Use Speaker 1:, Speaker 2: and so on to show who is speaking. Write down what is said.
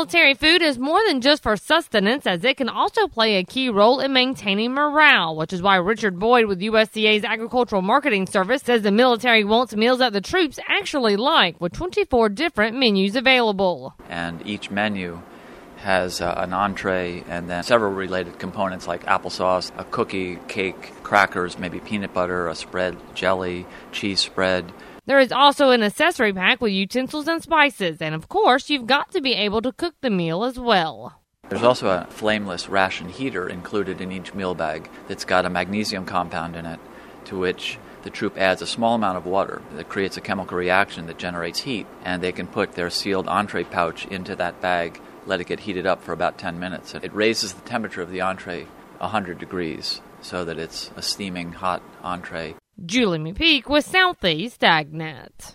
Speaker 1: Military food is more than just for sustenance, as it can also play a key role in maintaining morale, which is why Richard Boyd with USDA's Agricultural Marketing Service says the military wants meals that the troops actually like, with 24 different menus available.
Speaker 2: And each menu has an entree and then several related components like applesauce, a cookie, cake, crackers, maybe peanut butter, a spread, jelly, cheese spread.
Speaker 1: There is also an accessory pack with utensils and spices, and of course, you've got to be able to cook the meal as well.
Speaker 2: There's also a flameless ration heater included in each meal bag that's got a magnesium compound in it, to which the troop adds a small amount of water that creates a chemical reaction that generates heat, and they can put their sealed entree pouch into that bag, let it get heated up for about 10 minutes. It raises the temperature of the entree 100 degrees so that it's a steaming hot entree.
Speaker 1: Julie McPeak with Southeast AgNet.